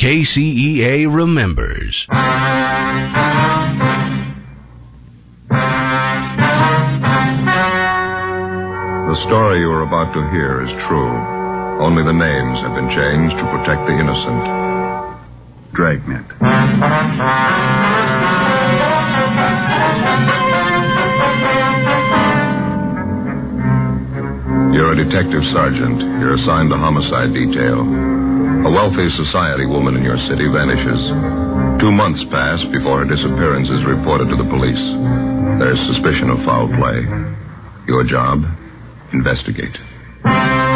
KCEA remembers. The story you are about to hear is true. Only the names have been changed to protect the innocent. Dragnet. You're a detective sergeant. You're assigned the homicide detail. A wealthy society woman in your city vanishes. 2 months pass before her disappearance is reported to the police. There's suspicion of foul play. Your job? Investigate.